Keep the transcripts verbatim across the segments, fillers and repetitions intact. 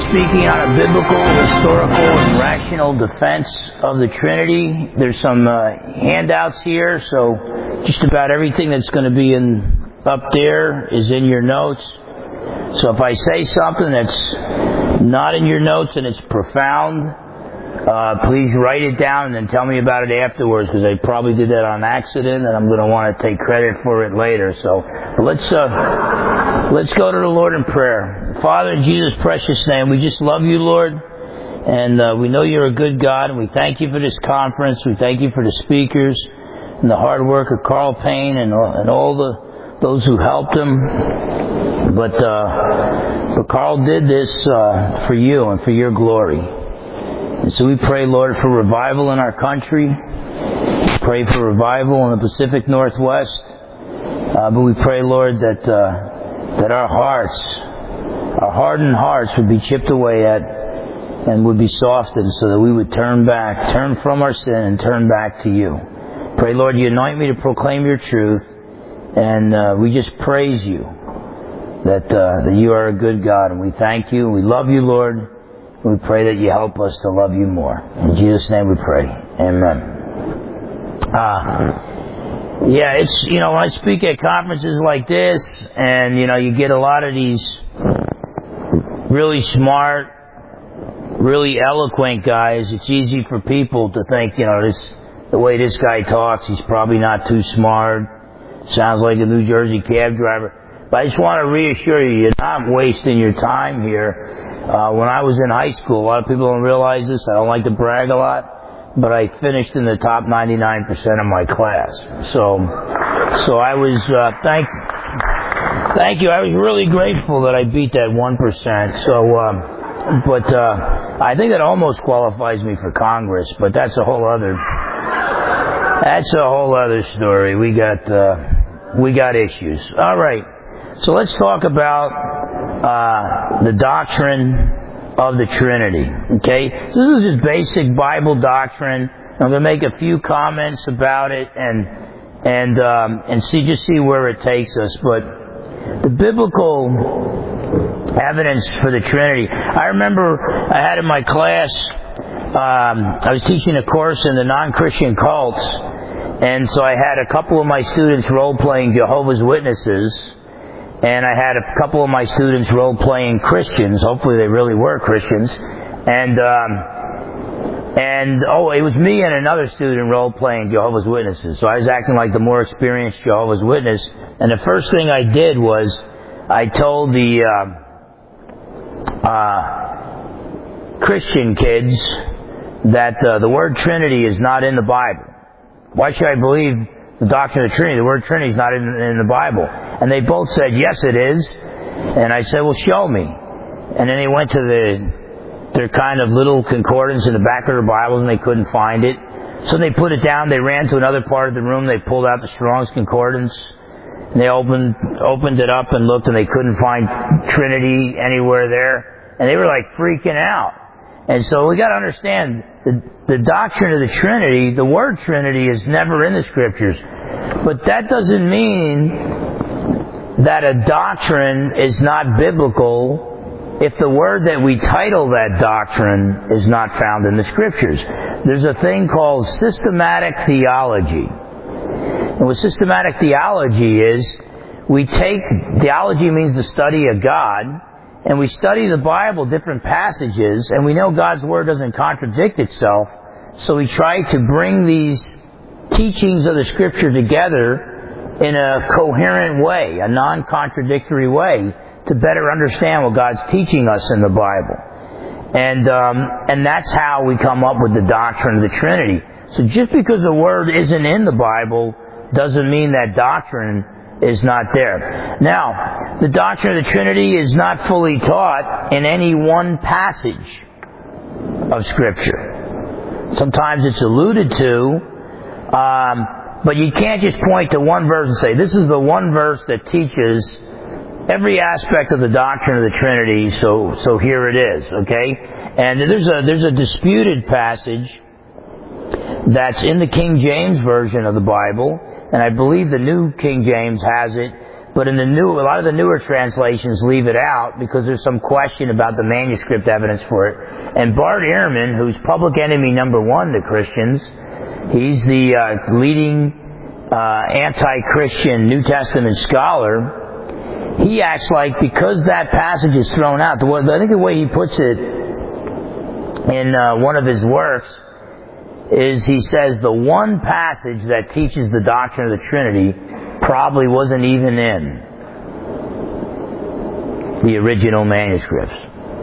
speaking on a biblical, historical, and rational defense of the Trinity. There's some uh, handouts here, so just about everything that's going to be in up there is in your notes. So if I say something that's not in your notes and it's profound, uh, please write it down and then tell me about it afterwards, because I probably did that on accident and I'm going to want to take credit for it later. So let's uh, let's go to the Lord in prayer. Father, in Jesus' precious name, we just love you, Lord, and uh, we know you're a good God, and we thank you for this conference. We thank you for the speakers and the hard work of Carl Payne and all, and all the those who helped him. But uh, but Carl did this uh, for you and for your glory. And so we pray, Lord, for revival in our country. Pray for revival in the Pacific Northwest. Uh, but we pray, Lord, that uh, that our hearts, our hardened hearts would be chipped away at and would be softened so that we would turn back, turn from our sin and turn back to you. Pray, Lord, you anoint me to proclaim your truth. And uh, we just praise you that uh, that you are a good God. And we thank you. We love you, Lord. We pray that you help us to love you more. In Jesus' name we pray. Amen. Uh, yeah, it's, you know, when I speak at conferences like this, and, you know, you get a lot of these really smart, really eloquent guys, it's easy for people to think, you know, this, the way this guy talks, he's probably not too smart. Sounds like a New Jersey cab driver. But I just want to reassure you, you're not wasting your time here. Uh, when I was in high school, a lot of people don't realize this. I don't like to brag a lot, but I finished in the top ninety-nine percent of my class. So, so I was, uh, thank, thank you. I was really grateful that I beat that one percent. So, um, but, uh, I think that almost qualifies me for Congress, but that's a whole other, that's a whole other story. We got, uh, we got issues. All right. So let's talk about uh the doctrine of the Trinity. Okay? So this is just basic Bible doctrine. I'm going to make a few comments about it and and um and see just see where it takes us. But the biblical evidence for the Trinity. I remember I had in my class, um I was teaching a course in the non-Christian cults, and so I had a couple of my students role-playing Jehovah's Witnesses. And I had a couple of my students role-playing Christians. Hopefully they really were Christians. And, um, and, oh, it was me and another student role-playing Jehovah's Witnesses. So I was acting like the more experienced Jehovah's Witness. And the first thing I did was I told the, uh, uh, Christian kids that, uh, the word Trinity is not in the Bible. Why should I believe the doctrine of the Trinity? The word Trinity is not in, in the Bible. And they both said, yes, it is. And I said, well, show me. And then they went to the their kind of little concordance in the back of their Bibles, and they couldn't find it. So they put it down. They ran to another part of the room. They pulled out the Strong's Concordance. And they opened opened it up and looked, and they couldn't find Trinity anywhere there. And they were like freaking out. And so we got to understand the, the doctrine of the Trinity, the word Trinity is never in the Scriptures. But that doesn't mean that a doctrine is not biblical if the word that we title that doctrine is not found in the Scriptures. There's a thing called systematic theology. And what systematic theology is, we take, theology means the study of God, and we study the Bible, different passages, and we know God's Word doesn't contradict itself, so we try to bring these teachings of the Scripture together in a coherent way, a non-contradictory way, to better understand what God's teaching us in the Bible. And um, and that's how we come up with the doctrine of the Trinity. So just because the Word isn't in the Bible doesn't mean that doctrine is not there. Now, the doctrine of the Trinity is not fully taught in any one passage of Scripture. Sometimes it's alluded to, um, but you can't just point to one verse and say, this is the one verse that teaches every aspect of the doctrine of the Trinity, so so here it is, okay? And there's a there's a disputed passage that's in the King James Version of the Bible, and I believe the New King James has it, But in the new, a lot of the newer translations leave it out because there's some question about the manuscript evidence for it. And Bart Ehrman, who's public enemy number one to Christians, he's the uh, leading uh, anti-Christian New Testament scholar. He acts like because that passage is thrown out, the way, I think the way he puts it in uh, one of his works is he says the one passage that teaches the doctrine of the Trinity probably wasn't even in the original manuscripts.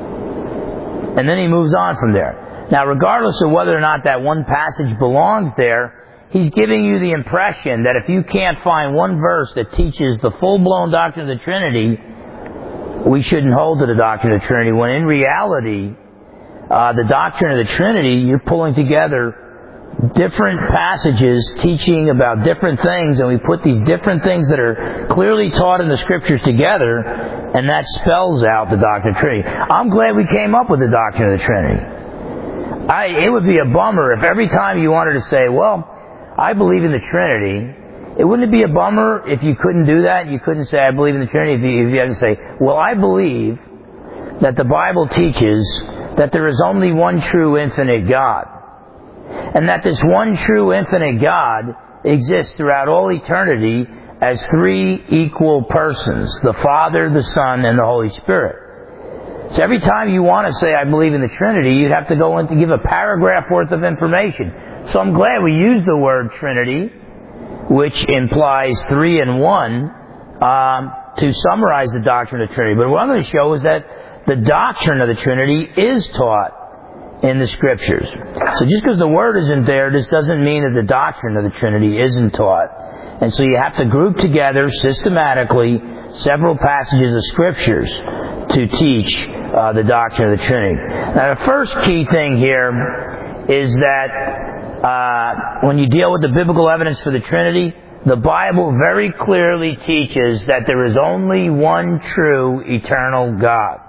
And then he moves on from there. Now, regardless of whether or not that one passage belongs there, he's giving you the impression that if you can't find one verse that teaches the full-blown doctrine of the Trinity, we shouldn't hold to the doctrine of the Trinity, when in reality, uh, the doctrine of the Trinity, you're pulling together different passages teaching about different things, and we put these different things that are clearly taught in the Scriptures together, and that spells out the doctrine of the Trinity. I'm glad we came up with the doctrine of the Trinity. I, it would be a bummer if every time you wanted to say, well, I believe in the Trinity, it wouldn't it be a bummer if you couldn't do that? You couldn't say, I believe in the Trinity, if you, if you had to say, well, I believe that the Bible teaches that there is only one true infinite God. And that this one true infinite God exists throughout all eternity as three equal persons, the Father, the Son, and the Holy Spirit. So every time you want to say, I believe in the Trinity, you'd have to go in to give a paragraph worth of information. So I'm glad we used the word Trinity, which implies three in one, um, to summarize the doctrine of the Trinity. But what I'm going to show is that the doctrine of the Trinity is taught in the Scriptures. So just because the Word isn't there, this doesn't mean that the doctrine of the Trinity isn't taught. And so you have to group together systematically several passages of Scriptures to teach uh, the doctrine of the Trinity. Now the first key thing here is that uh, when you deal with the biblical evidence for the Trinity, the Bible very clearly teaches that there is only one true eternal God.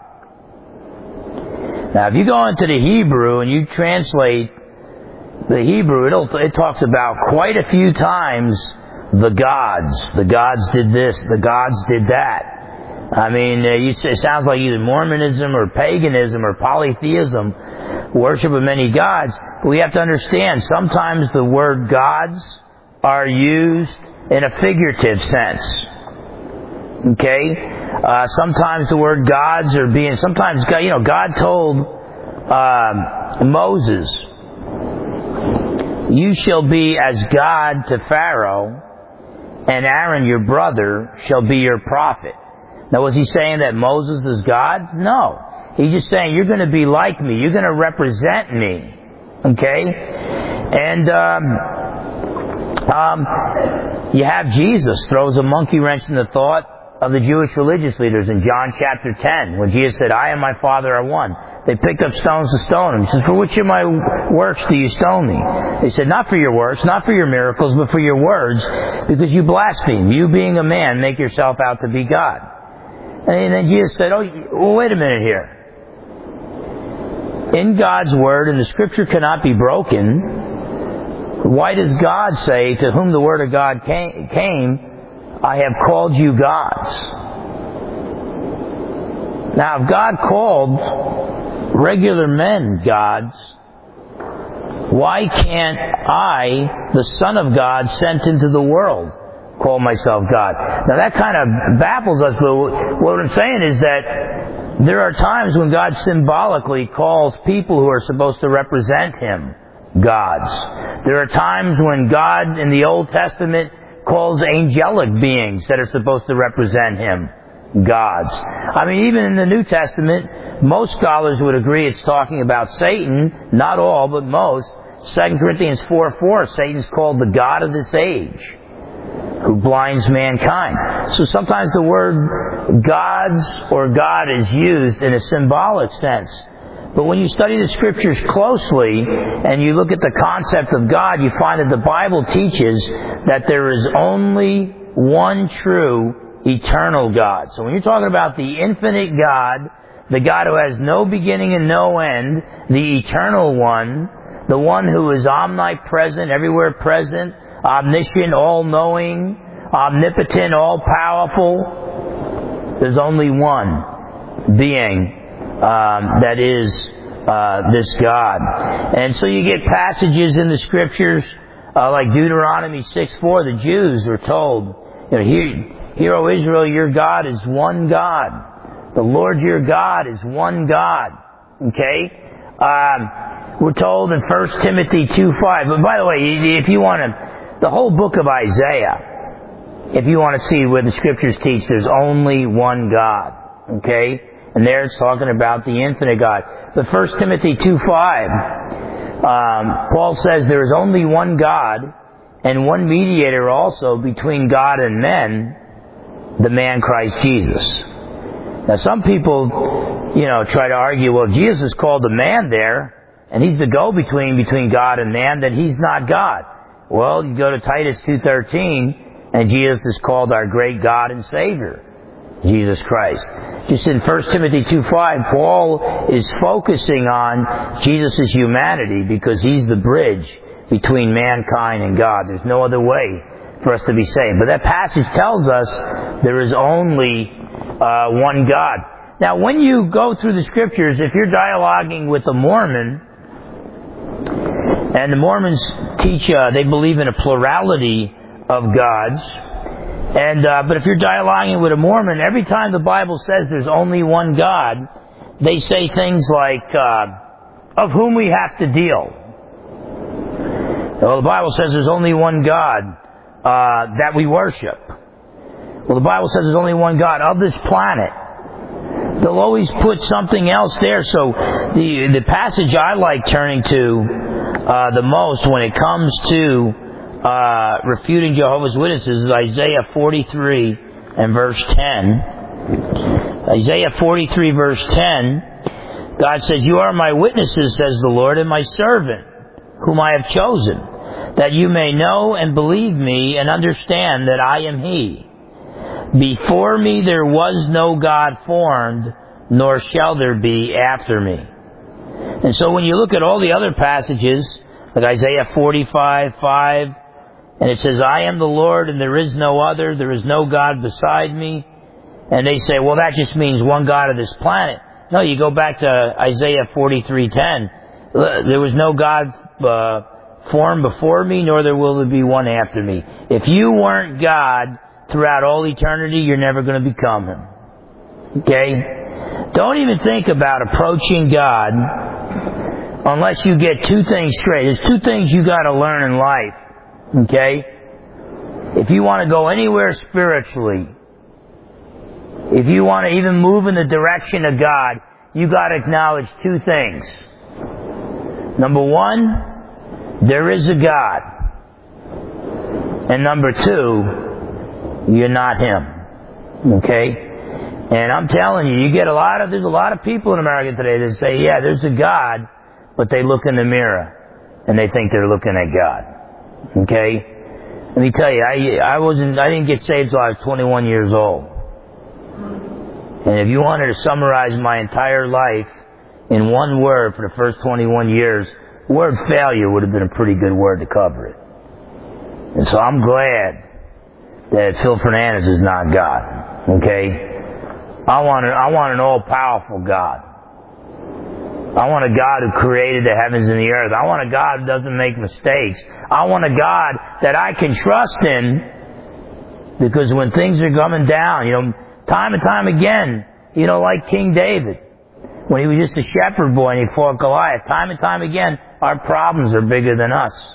Now, if you go into the Hebrew and you translate the Hebrew, it'll, it talks about quite a few times the gods. The gods did this, the gods did that. I mean, uh, you say, it sounds like either Mormonism or paganism or polytheism, worship of many gods. But we have to understand, sometimes the word gods are used in a figurative sense. Okay? Uh, sometimes the word gods are being, sometimes, God, you know, God told uh, Moses, you shall be as God to Pharaoh, and Aaron your brother shall be your prophet. Now was he saying that Moses is God? No. He's just saying you're going to be like me. You're going to represent me. Okay? And um, um, you have Jesus throws a monkey wrench in the thought of the Jewish religious leaders in John chapter ten, when Jesus said, I and my Father are one. They picked up stones to stone him. He says, for which of my works do you stone me? They said, not for your works, not for your miracles, but for your words, because you blaspheme. You being a man, make yourself out to be God. And then Jesus said, oh, well, wait a minute here. In God's Word, and the Scripture cannot be broken, why does God say, to whom the Word of God came, I have called you gods? Now, if God called regular men gods, why can't I, the Son of God sent into the world, call myself God? Now that kind of baffles us, but what I'm saying is that there are times when God symbolically calls people who are supposed to represent Him gods. There are times when God in the Old Testament calls angelic beings that are supposed to represent Him gods. I mean, even in the New Testament, most scholars would agree it's talking about Satan. Not all, but most. Second Corinthians four four, Satan's called the God of this age, who blinds mankind. So sometimes the word gods or God is used in a symbolic sense. But when you study the Scriptures closely and you look at the concept of God, you find that the Bible teaches that there is only one true eternal God. So when you're talking about the infinite God, the God who has no beginning and no end, the eternal one, the one who is omnipresent, everywhere present, omniscient, all-knowing, omnipotent, all-powerful. There's only one being um, that is uh, this God. And so you get passages in the Scriptures uh, like Deuteronomy six four. The Jews were told, you know, Hear, Hear, O Israel, your God is one God. The Lord your God is one God. Okay? Um, we're told in First Timothy two five. But by the way, if you want to, the whole book of Isaiah, if you want to see where the Scriptures teach there's only one God. Okay? And there it's talking about the infinite God. But First Timothy two five, um, Paul says there is only one God and one mediator also between God and men, the man Christ Jesus. Now some people, you know, try to argue, well, Jesus is called the man there, and he's the go-between between God and man, then he's not God. Well, you go to Titus two thirteen, and Jesus is called our great God and Savior, Jesus Christ. Just in First Timothy two five, Paul is focusing on Jesus' humanity because he's the bridge between mankind and God. There's no other way for us to be saved. But that passage tells us there is only uh, one God. Now, when you go through the Scriptures, if you're dialoguing with a Mormon, and the Mormons teach, uh, they believe in a plurality of gods, and uh, but if you're dialoguing with a Mormon, every time the Bible says there's only one God, they say things like, uh, of whom we have to deal. Well, the Bible says there's only one God uh, that we worship. Well, the Bible says there's only one God of this planet. They'll always put something else there. So the the passage I like turning to uh, the most when it comes to uh, refuting Jehovah's Witnesses is Isaiah forty-three and verse ten. Isaiah forty-three verse ten, God says, "You are my witnesses, says the Lord, and my servant, whom I have chosen, that you may know and believe me and understand that I am He. Before me there was no God formed, nor shall there be after me." And so when you look at all the other passages, like Isaiah forty-five five, and it says, "I am the Lord and there is no other, there is no God beside me." And they say, well, that just means one God of this planet. No, you go back to Isaiah forty-three ten. There was no God uh, formed before me, nor there will there be one after me. If you weren't God throughout all eternity, you're never going to become Him. Okay? Don't even think about approaching God unless you get two things straight. There's two things you got to learn in life. Okay? If you want to go anywhere spiritually, if you want to even move in the direction of God, you got to acknowledge two things. Number one, there is a God. And number two, you're not Him. Okay? And I'm telling you, you get a lot of, there's a lot of people in America today that say, yeah, there's a God, but they look in the mirror and they think they're looking at God. Okay? Let me tell you, I, I wasn't, I didn't get saved until I was twenty-one years old. And if you wanted to summarize my entire life in one word for the first twenty-one years, the word failure would have been a pretty good word to cover it. And so I'm glad that Phil Fernandez is not God. Okay? I want an, I want an all-powerful God. I want a God who created the heavens and the earth. I want a God who doesn't make mistakes. I want a God that I can trust in, because when things are coming down, you know, time and time again, you know, like King David, when he was just a shepherd boy and he fought Goliath, time and time again, our problems are bigger than us.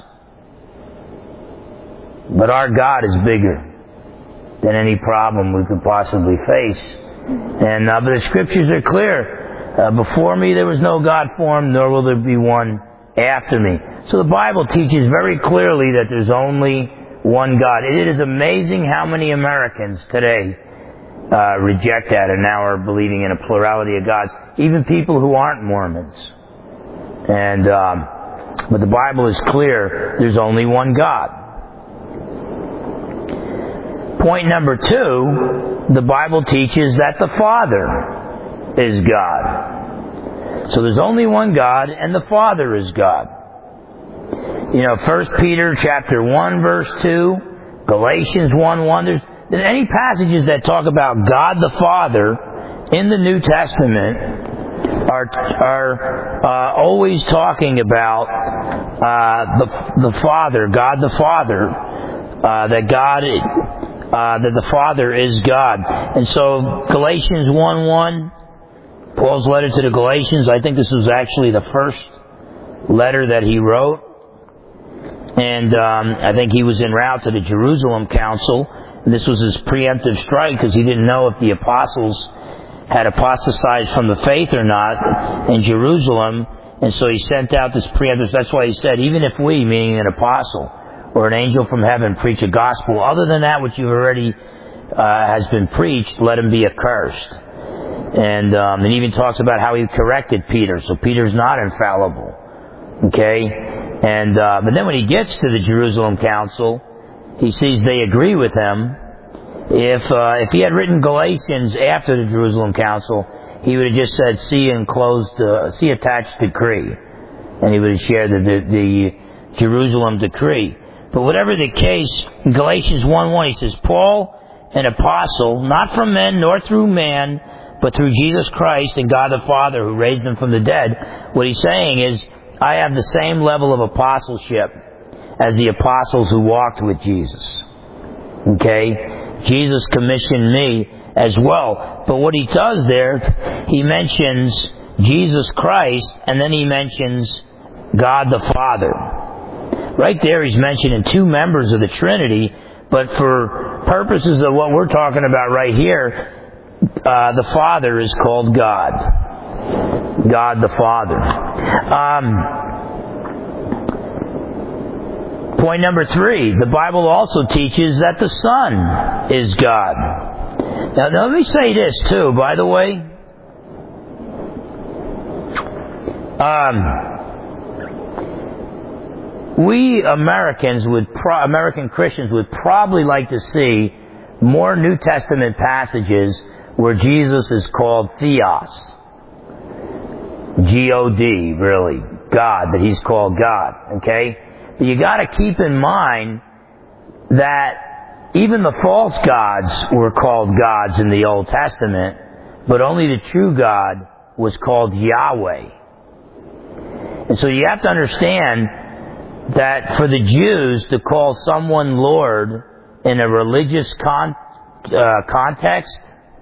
But our God is bigger than any problem we could possibly face. And uh, but the Scriptures are clear. Uh, before me there was no God formed, nor will there be one after me. So the Bible teaches very clearly that there's only one God. It is amazing how many Americans today uh, reject that and now are believing in a plurality of gods. Even people who aren't Mormons. And um, but the Bible is clear. There's only one God. Point number two, the Bible teaches that the Father is God. So there's only one God, and the Father is God. You know, First Peter chapter one, verse two, Galatians one one. There's, there's any passages that talk about God the Father in the New Testament are are uh, always talking about uh, the the Father, God the Father, uh, that God uh, that the Father is God. And so Galatians one one, Paul's letter to the Galatians, I think this was actually the first letter that he wrote. And um, I think he was en route to the Jerusalem Council. And this was his preemptive strike because he didn't know if the apostles had apostatized from the faith or not in Jerusalem. And so he sent out this preemptive. That's why he said, even if we, meaning an apostle or an angel from heaven, preach a gospel other than that which you've already uh, has been preached, let him be accursed. And um, it even talks about how he corrected Peter. So Peter's not infallible. Okay? And uh, but then when he gets to the Jerusalem Council, he sees they agree with him. If uh, if he had written Galatians after the Jerusalem Council, he would have just said, "See enclosed, uh, see attached decree," and he would have shared the, the, the Jerusalem decree. But whatever the case, in Galatians one one, he says, "Paul, an apostle, not from men nor through man, but through Jesus Christ and God the Father who raised him from the dead." What he's saying is, I have the same level of apostleship as the apostles who walked with Jesus. Okay? Jesus commissioned me as well. But what he does there, he mentions Jesus Christ, and then he mentions God the Father. Right there he's mentioning two members of the Trinity, but for purposes of what we're talking about right here, uh, the Father is called God. God the Father. Um, point number three, the Bible also teaches that the Son is God. Now, now let me say this too, by the way. Um, we Americans would, pro- American Christians would probably like to see more New Testament passages where Jesus is called Theos. G O D, really. God, that he's called God. Okay? But you gotta keep in mind that even the false gods were called gods in the Old Testament, but only the true God was called Yahweh. And so you have to understand that for the Jews to call someone Lord in a religious con- uh, context,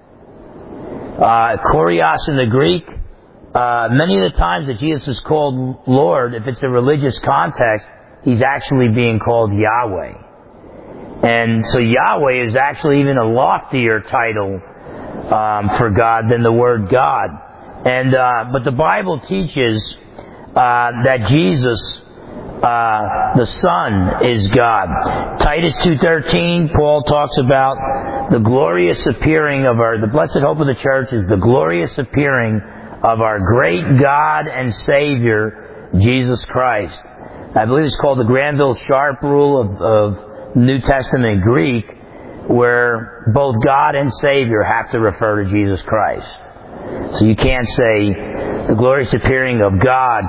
uh, Kurios in the Greek, Uh, many of the times that Jesus is called Lord, if it's a religious context, he's actually being called Yahweh. And so Yahweh is actually even a loftier title um, for God than the word God. And uh, but the Bible teaches uh, that Jesus, uh, the Son, is God. Titus two thirteen, Paul talks about the glorious appearing of our, the blessed hope of the church is the glorious appearing of our great God and Savior, Jesus Christ. I believe it's called the Granville-Sharp rule of, of New Testament Greek, where both God and Savior have to refer to Jesus Christ. So you can't say the glorious appearing of God,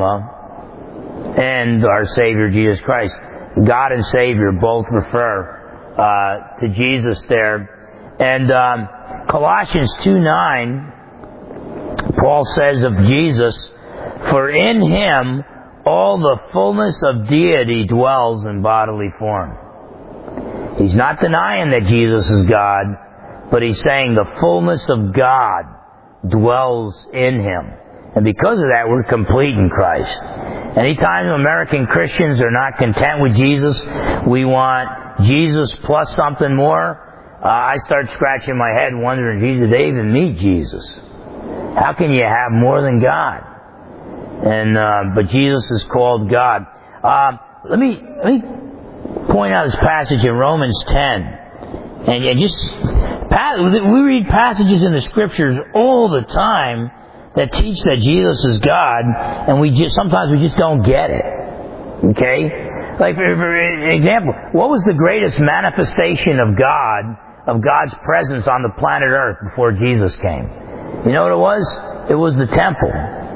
comma, and our Savior, Jesus Christ. God and Savior both refer uh, to Jesus there. And um, Colossians two nine, Paul says of Jesus, "For in him all the fullness of deity dwells in bodily form." He's not denying that Jesus is God, but he's saying the fullness of God dwells in him. And because of that, we're complete in Christ. Anytime American Christians are not content with Jesus, we want Jesus plus something more, uh, I start scratching my head wondering, gee, did they even meet Jesus? How can you have more than God? And uh, but Jesus is called God. Uh, let me let me point out this passage in Romans ten, and, and just we read passages in the Scriptures all the time that teach that Jesus is God, and we just sometimes we just don't get it. Okay, like for, for example, what was the greatest manifestation of God, of God's presence on the planet Earth before Jesus came? You know what it was? It was the temple.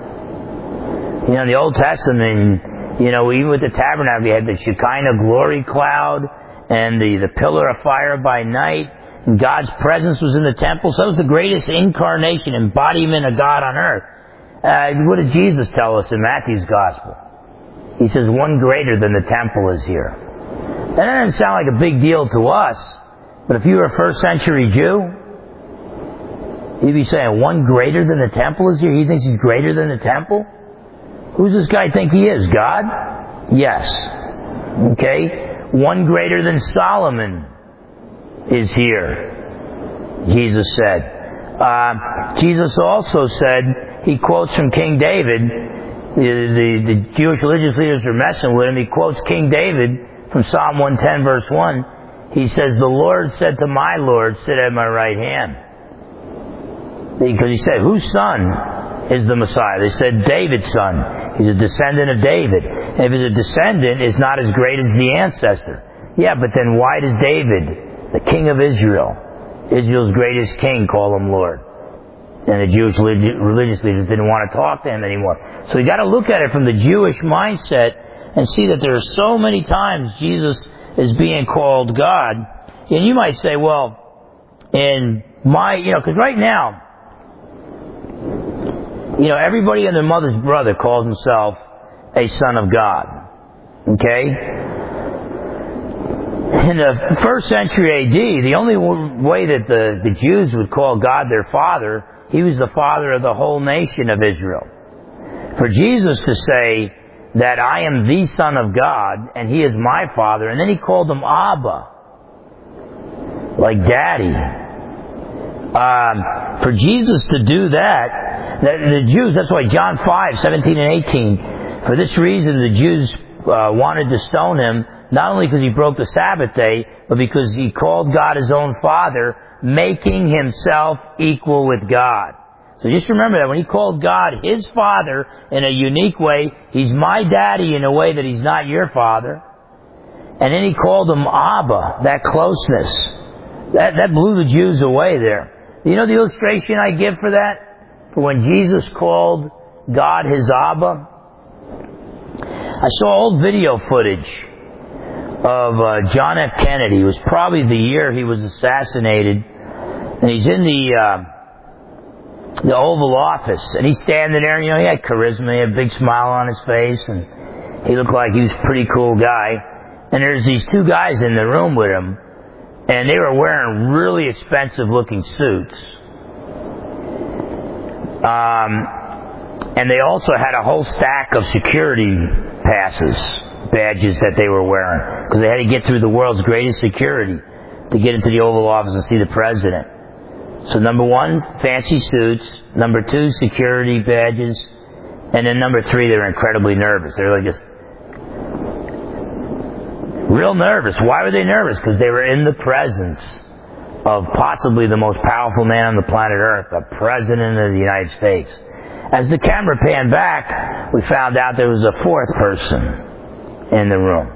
You know, in the Old Testament, you know, even with the tabernacle, you had the Shekinah glory cloud, and the, the pillar of fire by night, and God's presence was in the temple. So it was the greatest incarnation, embodiment of God on earth. Uh, what did Jesus tell us in Matthew's Gospel? He says, one greater than the temple is here. And that doesn't sound like a big deal to us, but if you were a first century Jew, you'd be saying, one greater than the temple is here? He thinks he's greater than the temple? Who's this guy think he is? God? Yes. Okay? One greater than Solomon is here, Jesus said. Uh, Jesus also said, he quotes from King David, the, the, the Jewish religious leaders are messing with him, he quotes King David from Psalm one ten verse one. He says, the Lord said to my Lord, sit at my right hand. Because he said, whose son is the Messiah? They said, David's son. He's a descendant of David. And if he's a descendant, it's not as great as the ancestor. Yeah, but then why does David, the king of Israel, Israel's greatest king, call him Lord? And the Jewish religious leaders didn't want to talk to him anymore. So you got to look at it from the Jewish mindset and see that there are so many times Jesus is being called God. And you might say, well, in my, you know, because right now, you know, everybody and their mother's brother calls himself a son of God. Okay? In the first century A D, the only way that the, the Jews would call God their father, he was the father of the whole nation of Israel. For Jesus to say that I am the Son of God and he is my father, and then he called him Abba, like daddy. Um, for Jesus to do that, the, the Jews, that's why John five, seventeen and eighteen, for this reason the Jews uh, wanted to stone him, not only because he broke the Sabbath day, but because he called God his own Father, making himself equal with God. So just remember that when he called God his Father in a unique way, he's my daddy in a way that he's not your father. And then he called him Abba, that closeness. That, that blew the Jews away there. You know the illustration I give for that? For when Jesus called God his Abba? I saw old video footage of uh, John F. Kennedy. It was probably the year he was assassinated. And he's in the uh, the Oval Office. And he's standing there, and, you know, he had charisma. He had a big smile on his face. And he looked like he was a pretty cool guy. And there's these two guys in the room with him. And they were wearing really expensive looking suits. Um, and they also had a whole stack of security passes, badges that they were wearing. Because they had to get through the world's greatest security to get into the Oval Office and see the president. So number one, fancy suits. Number two, security badges. And then number three, they were incredibly nervous. They were like just real nervous. Why were they nervous? Because they were in the presence of possibly the most powerful man on the planet Earth, the President of the United States. As the camera panned back, we found out there was a fourth person in the room.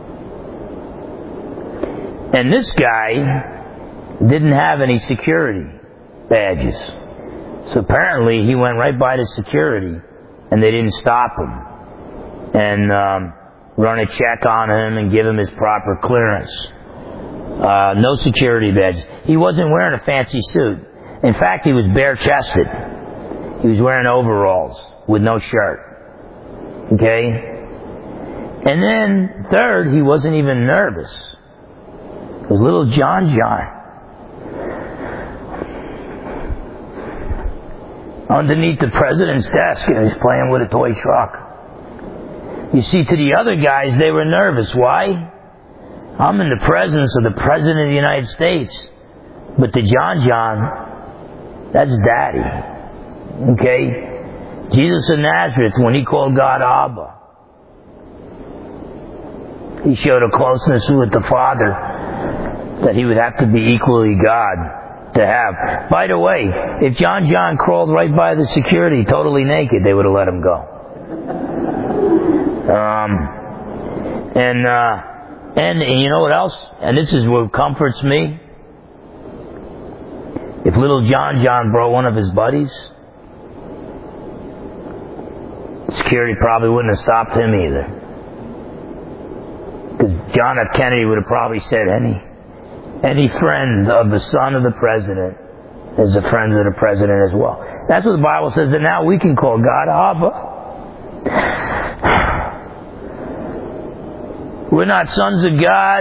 And this guy didn't have any security badges. So apparently he went right by the security and they didn't stop him and um, run a check on him and give him his proper clearance. Uh, no security badge. He wasn't wearing a fancy suit. In fact, he was bare-chested. He was wearing overalls with no shirt. Okay? And then, third, he wasn't even nervous. It was little John John. Underneath the president's desk, and he's playing with a toy truck. You see, to the other guys, they were nervous. Why? I'm in the presence of the President of the United States. But to John John, that's Daddy. Okay? Jesus of Nazareth, when he called God Abba, he showed a closeness with the Father that he would have to be equally God to have. By the way, if John John crawled right by the security totally naked, they would have let him go. Um, and, uh, and, and you know what else? And this is what comforts me. If little John John brought one of his buddies, security probably wouldn't have stopped him either. Because John F. Kennedy would have probably said, any, any friend of the son of the president is a friend of the president as well. That's what the Bible says, that now we can call God Abba. We're not sons of God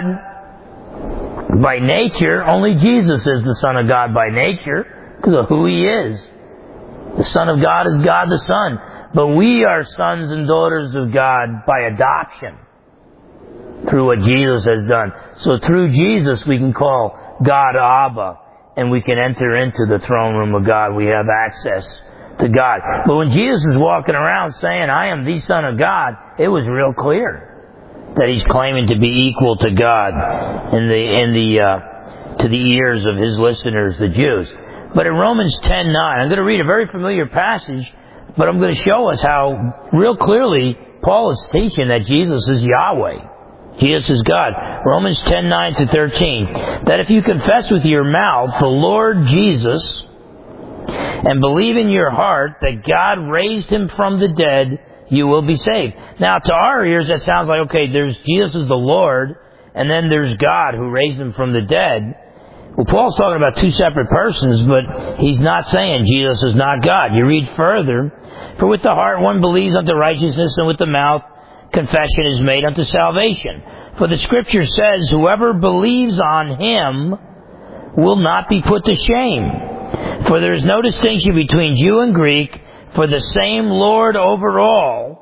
by nature. Only Jesus is the Son of God by nature because of who He is. The Son of God is God the Son. But we are sons and daughters of God by adoption through what Jesus has done. So through Jesus we can call God Abba, and we can enter into the throne room of God. We have access to God. But when Jesus is walking around saying, I am the Son of God, it was real clear that He's claiming to be equal to God in the, in the, uh, to the ears of His listeners, the Jews. But in Romans ten nine, I'm going to read a very familiar passage, but I'm going to show us how real clearly Paul is teaching that Jesus is Yahweh. Jesus is God. Romans ten nine to thirteen. That if you confess with your mouth the Lord Jesus and believe in your heart that God raised Him from the dead, you will be saved. Now, to our ears, that sounds like, okay, there's Jesus is the Lord, and then there's God who raised Him from the dead. Well, Paul's talking about two separate persons, but he's not saying Jesus is not God. You read further, for with the heart one believes unto righteousness, and with the mouth confession is made unto salvation. For the Scripture says, whoever believes on Him will not be put to shame. For there is no distinction between Jew and Greek, for the same Lord over all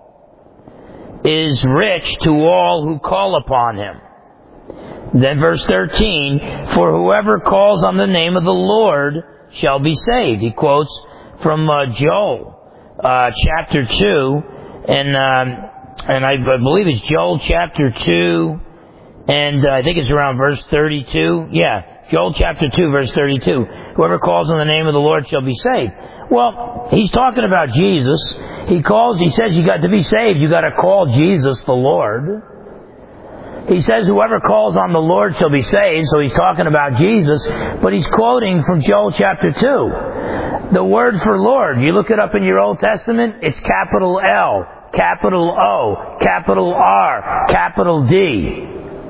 is rich to all who call upon Him. Then verse thirteen, for whoever calls on the name of the Lord shall be saved. He quotes from uh, Joel uh, chapter two, and um, and I, I believe it's Joel chapter two, and uh, I think it's around verse thirty-two. Yeah, Joel chapter two, verse thirty-two. Whoever calls on the name of the Lord shall be saved. Well, he's talking about Jesus. He calls, he says you got to be saved, you got to call Jesus the Lord. He says whoever calls on the Lord shall be saved, so he's talking about Jesus, but he's quoting from Joel chapter two. The word for Lord, you look it up in your Old Testament, it's capital L, capital O, capital R, capital D.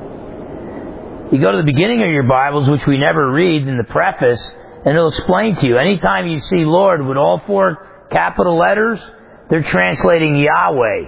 You go to the beginning of your Bibles, which we never read in the preface, and it'll explain to you. Anytime you see Lord with all four capital letters, they're translating Yahweh.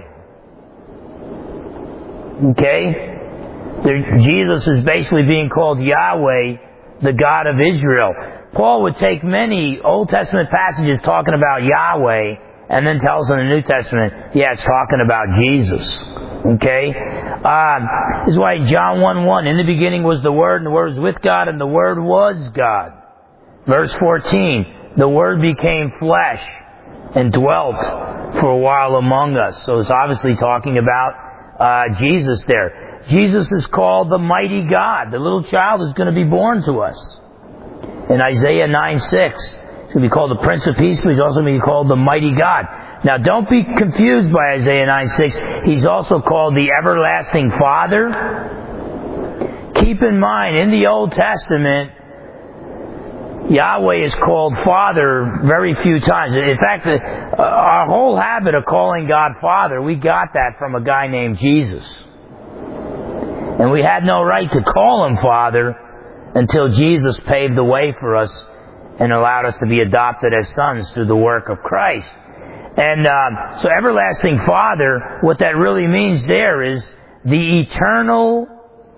Okay? They're, Jesus is basically being called Yahweh, the God of Israel. Paul would take many Old Testament passages talking about Yahweh and then tell us in the New Testament, yeah, it's talking about Jesus. Okay? Um, this is why John one one, in the beginning was the Word, and the Word was with God, and the Word was God. Verse fourteen, the Word became flesh and dwelt for a while among us. So it's obviously talking about uh, Jesus there. Jesus is called the mighty God. The little child is going to be born to us. In Isaiah nine six, he's going to be called the Prince of Peace, but he's also going to be called the mighty God. Now don't be confused by Isaiah nine six. He's also called the everlasting Father. Keep in mind, in the Old Testament, Yahweh is called Father very few times. In fact, uh, our whole habit of calling God Father, we got that from a guy named Jesus. And we had no right to call Him Father until Jesus paved the way for us and allowed us to be adopted as sons through the work of Christ. And um, so everlasting Father, what that really means there is the eternal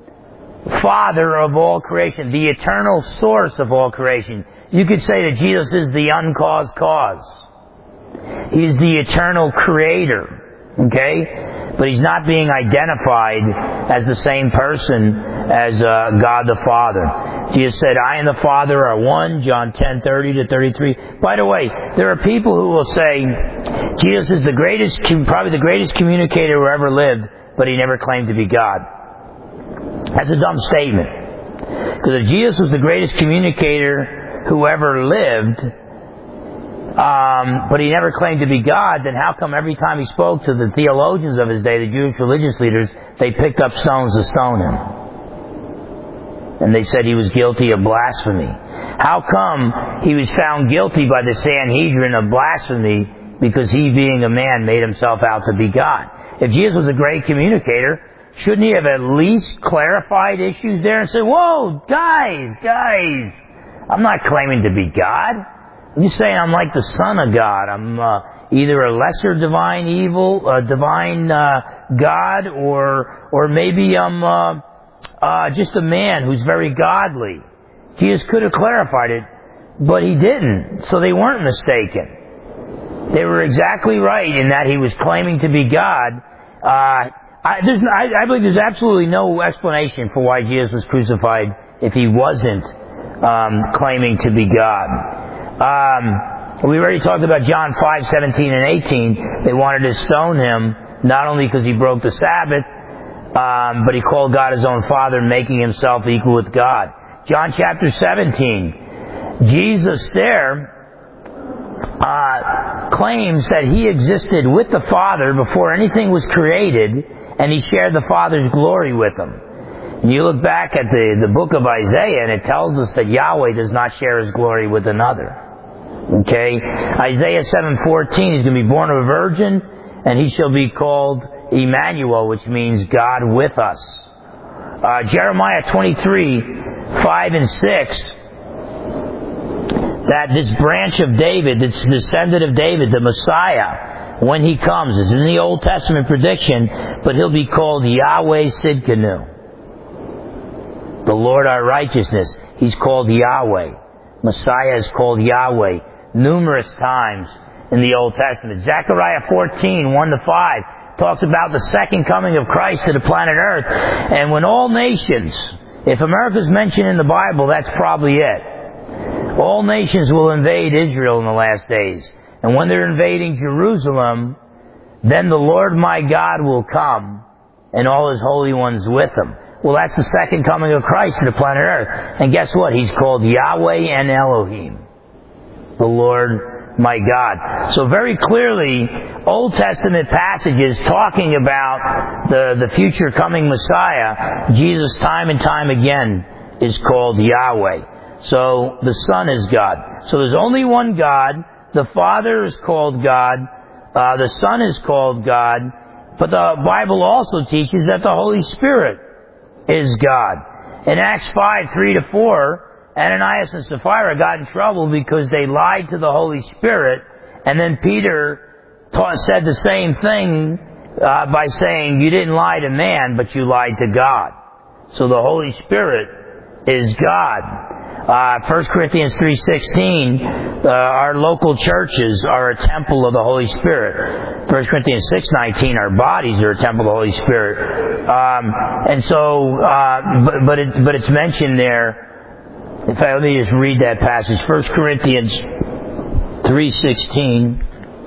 Father of all creation, the eternal source of all creation. You could say that Jesus is the uncaused cause. He's the eternal creator. Okay? But He's not being identified as the same person as uh, God the Father. Jesus said, I and the Father are one, John ten thirty to thirty-three. By the way, there are people who will say, Jesus is the greatest, probably the greatest communicator who ever lived, but He never claimed to be God. That's a dumb statement. Because if Jesus was the greatest communicator who ever lived, um, but He never claimed to be God, then how come every time He spoke to the theologians of His day, the Jewish religious leaders, they picked up stones to stone Him? And they said He was guilty of blasphemy. How come He was found guilty by the Sanhedrin of blasphemy? Because He, being a man, made Himself out to be God. If Jesus was a great communicator, shouldn't he have at least clarified issues there and said, whoa, guys, guys, I'm not claiming to be God. I'm just saying I'm like the Son of God. I'm uh, either a lesser divine evil, uh, divine uh, God, or or maybe I'm uh, uh, just a man who's very godly. Jesus could have clarified it, but he didn't, so they weren't mistaken. They were exactly right in that he was claiming to be God. Uh, I, there's, I, I believe there's absolutely no explanation for why Jesus was crucified if he wasn't um, claiming to be God. Um, we already talked about John five, seventeen and eighteen. They wanted to stone him, not only because he broke the Sabbath, um, but he called God his own Father, making himself equal with God. John chapter seventeen. Jesus there uh, claims that he existed with the Father before anything was created, and he shared the Father's glory with him. And you look back at the, the book of Isaiah, and it tells us that Yahweh does not share his glory with another. Okay? Isaiah seven fourteen, he's going to be born of a virgin, and he shall be called Emmanuel, which means God with us. Uh, Jeremiah twenty-three, five and six, that this branch of David, this descendant of David, the Messiah, when he comes, is in the Old Testament prediction, but he'll be called Yahweh Sidkenu. The Lord our righteousness. He's called Yahweh. Messiah is called Yahweh numerous times in the Old Testament. Zechariah fourteen, one to five talks about the second coming of Christ to the planet Earth. And when all nations, if America's mentioned in the Bible, that's probably it. All nations will invade Israel in the last days. And when they're invading Jerusalem, then the Lord my God will come, and all his holy ones with him. Well, that's the second coming of Christ to the planet Earth. And guess what? He's called Yahweh and Elohim, the Lord my God. So very clearly, Old Testament passages talking about the, the future coming Messiah, Jesus time and time again is called Yahweh. So the Son is God. So there's only one God. The Father is called God. Uh, the Son is called God. But the Bible also teaches that the Holy Spirit is God. In Acts five, three to four, Ananias and Sapphira got in trouble because they lied to the Holy Spirit, and then Peter taught, said the same thing uh, by saying, you didn't lie to man, but you lied to God. So the Holy Spirit is God. Uh, First Corinthians three sixteen, uh, our local churches are a temple of the Holy Spirit. First Corinthians six nineteen, our bodies are a temple of the Holy Spirit. Um, and so, uh, but, but, it, but it's mentioned there. In fact, let me just read that passage. First Corinthians three sixteen.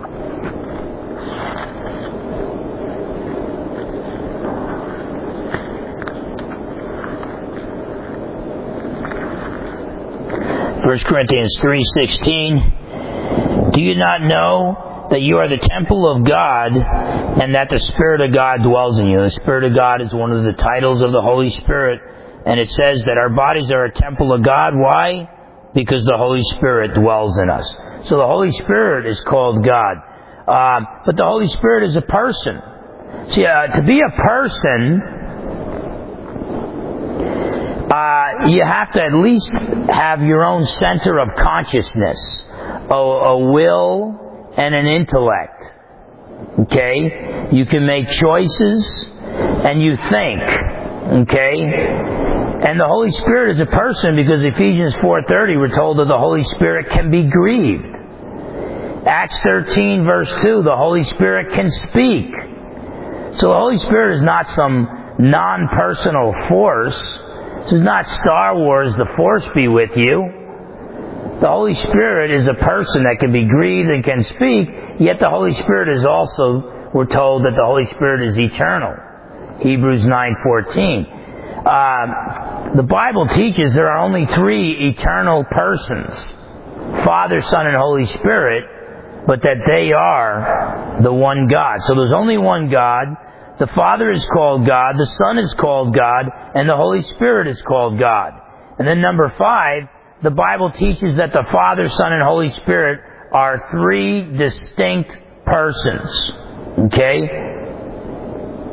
First Corinthians three sixteen. Do you not know that you are the temple of God and that the Spirit of God dwells in you? The Spirit of God is one of the titles of the Holy Spirit. And it says that our bodies are a temple of God. Why? Because the Holy Spirit dwells in us. So the Holy Spirit is called God. Um, but the Holy Spirit is a person. See, uh, to be a person, uh, you have to at least have your own center of consciousness, a, a will and an intellect. Okay? You can make choices and you think. Okay? And the Holy Spirit is a person because Ephesians four thirty we're told that the Holy Spirit can be grieved. Acts thirteen verse two, the Holy Spirit can speak. So the Holy Spirit is not some non-personal force. This is not Star Wars, the Force be with you. The Holy Spirit is a person that can be grieved and can speak, yet the Holy Spirit is also, we're told that the Holy Spirit is eternal. Hebrews nine fourteen. Um, the Bible teaches there are only three eternal persons, Father, Son, and Holy Spirit, but that they are the one God. So there's only one God. The Father is called God, the Son is called God, and the Holy Spirit is called God. And then number five, the Bible teaches that the Father, Son, and Holy Spirit are three distinct persons. Okay?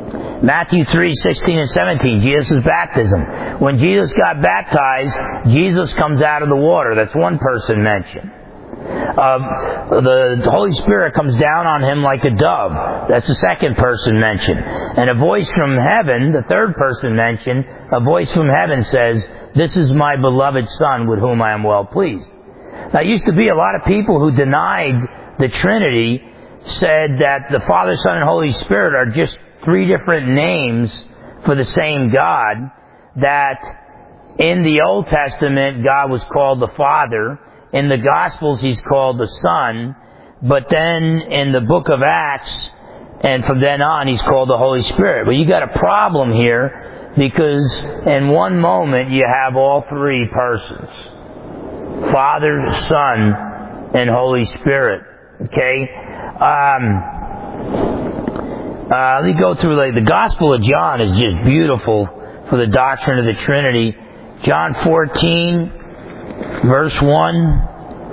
Matthew three, sixteen and seventeen, Jesus' baptism. When Jesus got baptized, Jesus comes out of the water. That's one person mentioned. Uh, the Holy Spirit comes down on him like a dove. That's the second person mentioned. And a voice from heaven, the third person mentioned, a voice from heaven says, "This is my beloved Son with whom I am well pleased." Now, it used to be a lot of people who denied the Trinity said that the Father, Son, and Holy Spirit are just three different names for the same God, that in the Old Testament, God was called the Father. In the Gospels, He's called the Son. But then in the book of Acts, and from then on, He's called the Holy Spirit. But you got a problem here, because in one moment, you have all three persons. Father, Son, and Holy Spirit. Okay? Um, uh, let me go through, like, the Gospel of John is just beautiful for the doctrine of the Trinity. John fourteen, verse one.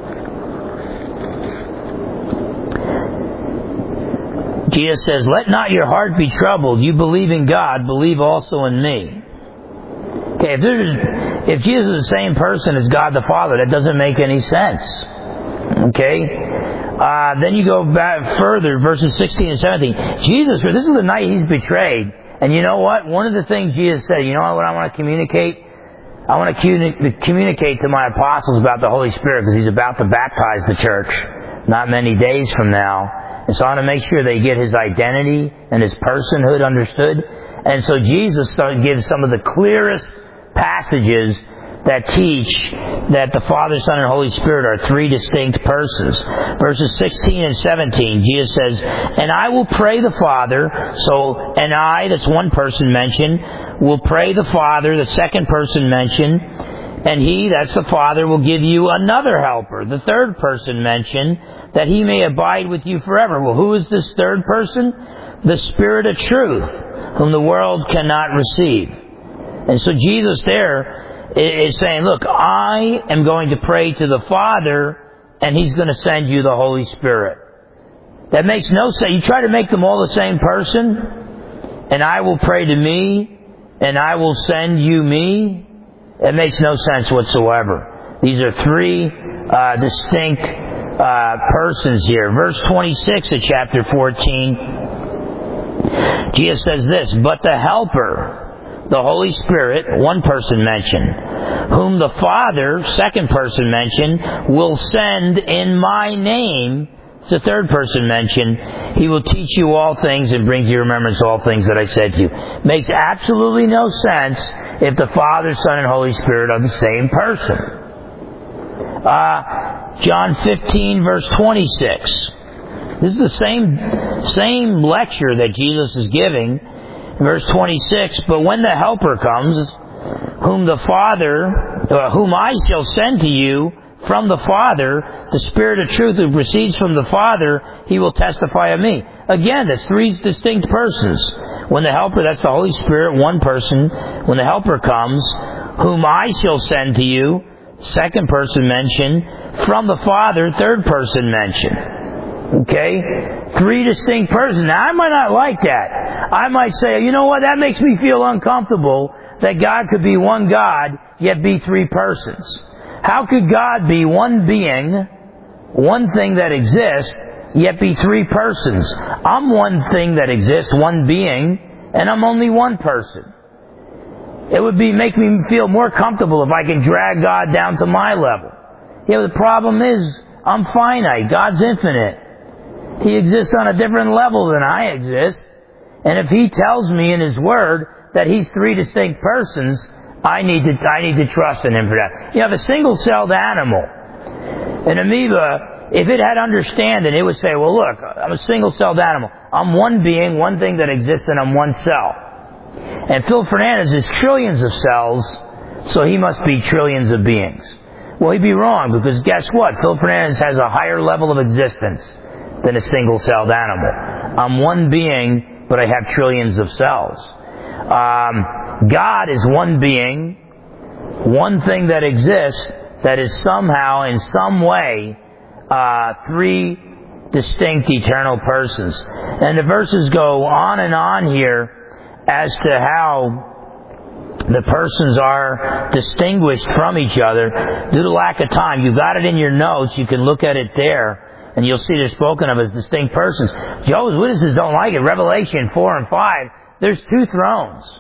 Jesus says, "Let not your heart be troubled. You believe in God, believe also in me." Okay, if, if Jesus is the same person as God the Father, that doesn't make any sense. Okay? Uh, then you go back further, verses sixteen and seventeen. Jesus, this is the night He's betrayed. And you know what? One of the things Jesus said, you know what I want to communicate? I want to communi- communicate to my apostles about the Holy Spirit, because He's about to baptize the church not many days from now. And so I want to make sure they get His identity and His personhood understood. And so Jesus gives some of the clearest passages that teach that the Father, Son, and Holy Spirit are three distinct persons. Verses sixteen and seventeen, Jesus says, "And I will pray the Father," so, and I, that's one person mentioned, will pray the Father, the second person mentioned, and He, that's the Father, will give you another helper, the third person mentioned, that He may abide with you forever. Well, who is this third person? The Spirit of truth, whom the world cannot receive. And so Jesus there is saying, look, I am going to pray to the Father, and He's going to send you the Holy Spirit. That makes no sense. You try to make them all the same person, and I will pray to me, and I will send you me. It makes no sense whatsoever. These are three uh, distinct uh, persons here. Verse twenty-six of chapter fourteen, Jesus says this, "But the Helper, the Holy Spirit," one person mentioned, "whom the Father," second person mentioned, "will send in my name," it's the third person mentioned, "He will teach you all things and bring to your remembrance all things that I said to you." Makes absolutely no sense if the Father, Son, and Holy Spirit are the same person. Uh, John fifteen, verse twenty-six. This is the same, same lecture that Jesus is giving. Verse twenty-six, "But when the Helper comes, whom the Father, uh, whom I shall send to you from the Father, the Spirit of truth who proceeds from the Father, He will testify of me." Again, that's three distinct persons. When the Helper, that's the Holy Spirit, one person. When the Helper comes, whom I shall send to you, second person mentioned. From the Father, third person mentioned. Okay? Three distinct persons. Now, I might not like that. I might say, you know what, that makes me feel uncomfortable that God could be one God, yet be three persons. How could God be one being, one thing that exists, yet be three persons? I'm one thing that exists, one being, and I'm only one person. It would be make me feel more comfortable if I could drag God down to my level. Yeah, the problem is, I'm finite. God's infinite. He exists on a different level than I exist. And if He tells me in His Word that He's three distinct persons, I need to, I need to trust in Him for that. You have a single-celled animal. An amoeba, if it had understanding, it would say, well, look, I'm a single-celled animal. I'm one being, one thing that exists, and I'm one cell. And Phil Fernandez is trillions of cells, so he must be trillions of beings. Well, he'd be wrong, because guess what? Phil Fernandez has a higher level of existence than a single-celled animal. I'm one being, but I have trillions of cells. Um, God is one being, one thing that exists, that is somehow, in some way, uh, three distinct eternal persons. And the verses go on and on here as to how the persons are distinguished from each other. Due to lack of time, you've got it in your notes. You can look at it there, and you'll see they're spoken of as distinct persons. Jehovah's Witnesses don't like it. Revelation four and five, there's two thrones.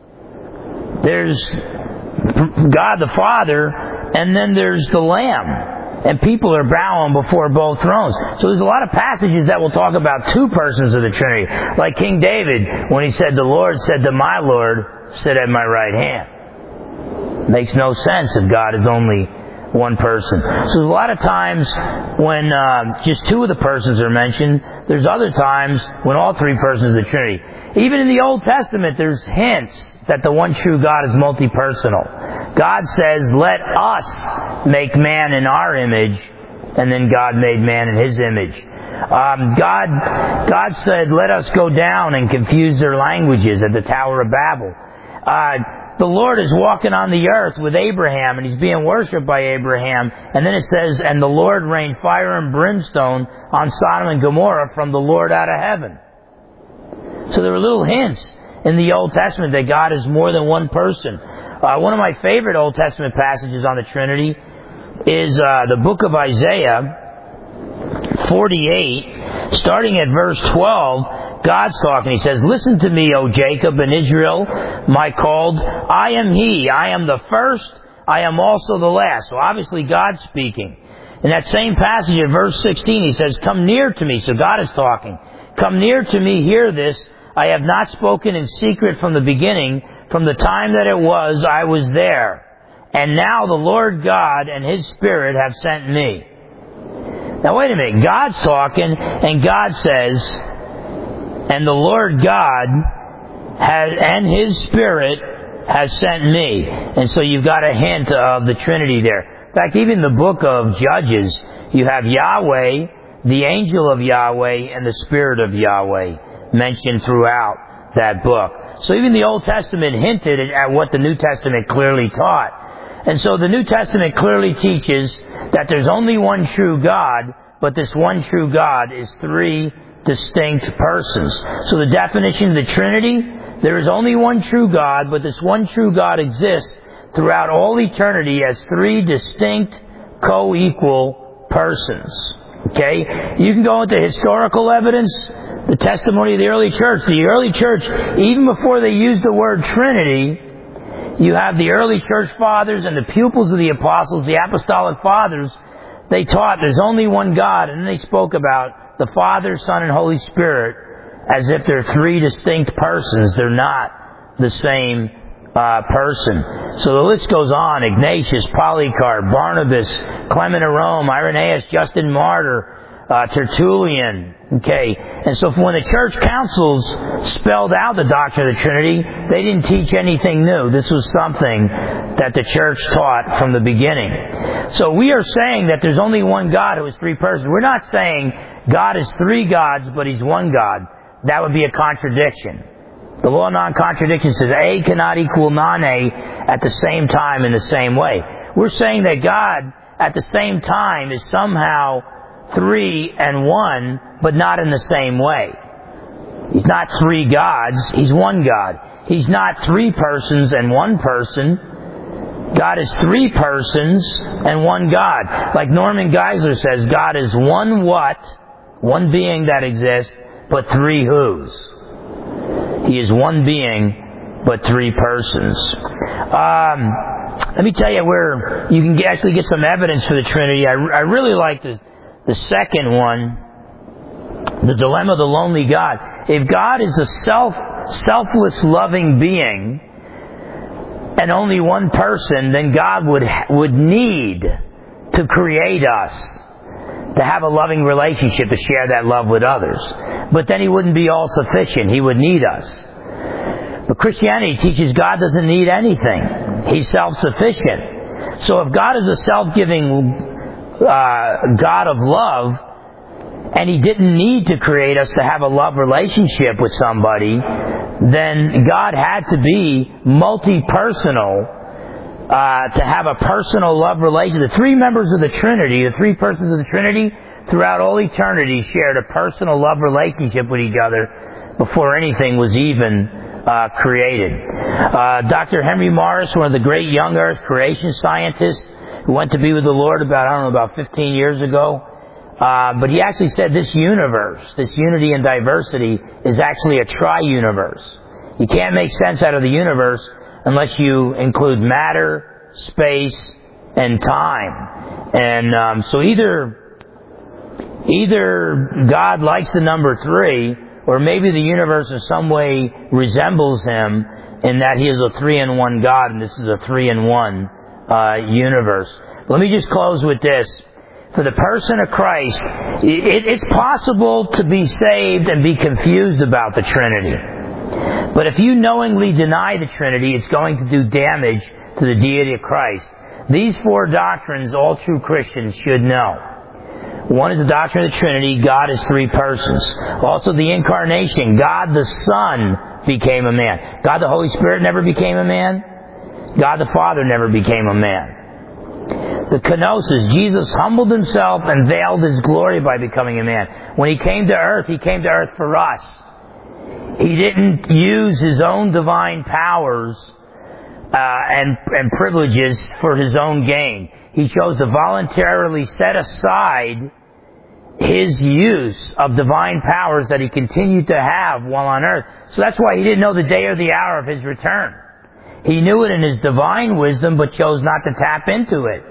There's God the Father, and then there's the Lamb. And people are bowing before both thrones. So there's a lot of passages that will talk about two persons of the Trinity. Like King David, when he said, the Lord said to my Lord, sit at my right hand. Makes no sense if God is only one person. So a lot of times when uh, just two of the persons are mentioned, there's other times when all three persons of the Trinity. Even in the Old Testament, there's hints that the one true God is multi-personal. God says, let us make man in our image, and then God made man in His image. Um, God, God said, let us go down and confuse their languages at the Tower of Babel. Uh, the Lord is walking on the earth with Abraham, and He's being worshipped by Abraham. And then it says, and the Lord rained fire and brimstone on Sodom and Gomorrah from the Lord out of heaven. So there were little hints in the Old Testament that God is more than one person. Uh, one of my favorite Old Testament passages on the Trinity is uh, the book of Isaiah forty-eight, starting at verse twelve. God's talking. He says, listen to me, O Jacob and Israel, my called. I am He. I am the first. I am also the last. So obviously God's speaking. In that same passage in verse sixteen, He says, come near to me. So God is talking. Come near to me, hear this. I have not spoken in secret from the beginning. From the time that it was, I was there. And now the Lord God and His Spirit have sent me. Now wait a minute. God's talking, and God says, and the Lord God has, and His Spirit has sent me. And so you've got a hint of the Trinity there. In fact, even the book of Judges, you have Yahweh, the angel of Yahweh, and the Spirit of Yahweh mentioned throughout that book. So even the Old Testament hinted at what the New Testament clearly taught. And so the New Testament clearly teaches that there's only one true God, but this one true God is three distinct persons. So the definition of the Trinity, there is only one true God, but this one true God exists throughout all eternity as three distinct, co-equal persons. Okay? You can go into historical evidence, the testimony of the early church. The early church, even before they used the word Trinity, you have the early church fathers and the pupils of the apostles, the apostolic fathers. They taught there's only one God, and then they spoke about the Father, Son, and Holy Spirit as if they're three distinct persons. They're not the same uh, person. So the list goes on. Ignatius, Polycarp, Barnabas, Clement of Rome, Irenaeus, Justin Martyr, uh, Tertullian. Okay, and so when the church councils spelled out the doctrine of the Trinity, they didn't teach anything new. This was something that the church taught from the beginning. So we are saying that there's only one God who is three persons. We're not saying God is three gods, but He's one God. That would be a contradiction. The law of non-contradiction says A cannot equal non-A at the same time in the same way. We're saying that God at the same time is somehow three and one, but not in the same way. He's not three gods. He's one God. He's not three persons and one person. God is three persons and one God. Like Norman Geisler says, God is one what, one being that exists, but three whos. He is one being, but three persons. Um, let me tell you where you can get, actually get some evidence for the Trinity. I, I really like the, the second one, the dilemma of the lonely God. If God is a self, selfless, loving being, and only one person, then God would would need to create us to have a loving relationship, to share that love with others. But then He wouldn't be all sufficient. He would need us. But Christianity teaches God doesn't need anything. He's self-sufficient. So if God is a self-giving uh, God of love, and He didn't need to create us to have a love relationship with somebody, then God had to be multi-personal uh, to have a personal love relation. The three members of the Trinity, the three persons of the Trinity, throughout all eternity shared a personal love relationship with each other before anything was even uh, created. Uh, Doctor Henry Morris, one of the great young earth creation scientists who went to be with the Lord about, I don't know, about fifteen years ago, uh, but he actually said this universe, this unity and diversity, is actually a tri-universe. You can't make sense out of the universe unless you include matter, space, and time. And um, so either either God likes the number three, or maybe the universe in some way resembles Him in that He is a three-in-one God, and this is a three-in-one uh, universe. Let me just close with this. For the person of Christ, it, it's possible to be saved and be confused about the Trinity. But if you knowingly deny the Trinity, it's going to do damage to the deity of Christ. These four doctrines all true Christians should know. One is the doctrine of the Trinity. God is three persons. Also the Incarnation. God the Son became a man. God the Holy Spirit never became a man. God the Father never became a man. The kenosis. Jesus humbled Himself and veiled His glory by becoming a man. When He came to earth, He came to earth for us. He didn't use His own divine powers uh, and, and privileges for His own gain. He chose to voluntarily set aside His use of divine powers that He continued to have while on earth. So that's why He didn't know the day or the hour of His return. He knew it in His divine wisdom, but chose not to tap into it.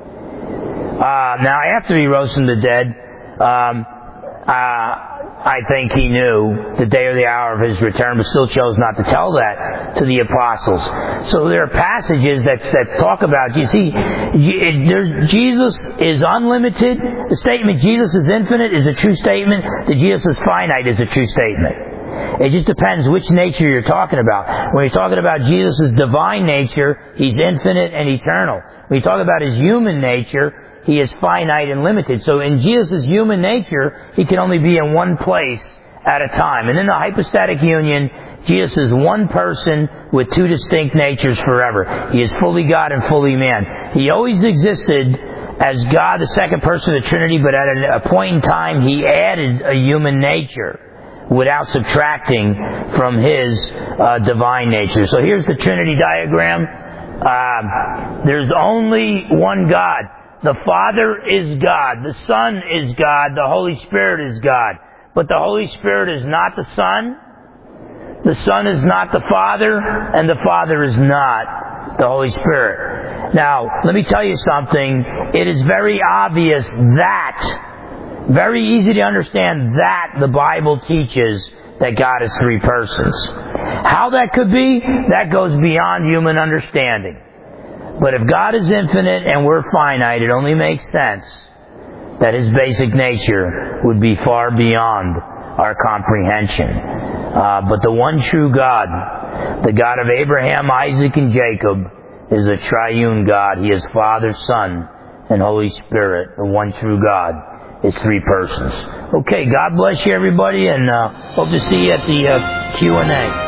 Uh, now, after He rose from the dead, um, uh, I think He knew the day or the hour of His return, but still chose not to tell that to the apostles. So there are passages that, that talk about, you see, it, Jesus is unlimited. The statement Jesus is infinite is a true statement. That Jesus is finite is a true statement. It just depends which nature you're talking about. When you're talking about Jesus' divine nature, He's infinite and eternal. When you talk about His human nature, He is finite and limited. So in Jesus' human nature, He can only be in one place at a time. And in the hypostatic union, Jesus is one person with two distinct natures forever. He is fully God and fully man. He always existed as God, the second person of the Trinity, but at a point in time, He added a human nature without subtracting from His uh, divine nature. So here's the Trinity diagram. Uh, there's only one God. The Father is God. The Son is God. The Holy Spirit is God. But the Holy Spirit is not the Son. The Son is not the Father. And the Father is not the Holy Spirit. Now, let me tell you something. It is very obvious that, very easy to understand that the Bible teaches that God is three persons. How that could be, that goes beyond human understanding. But if God is infinite and we're finite, it only makes sense that His basic nature would be far beyond our comprehension. Uh, but the one true God, the God of Abraham, Isaac, and Jacob, is a triune God. He is Father, Son, and Holy Spirit. The one true God is three persons. Okay, God bless you, everybody, and uh, hope to see you at the uh, Q and A.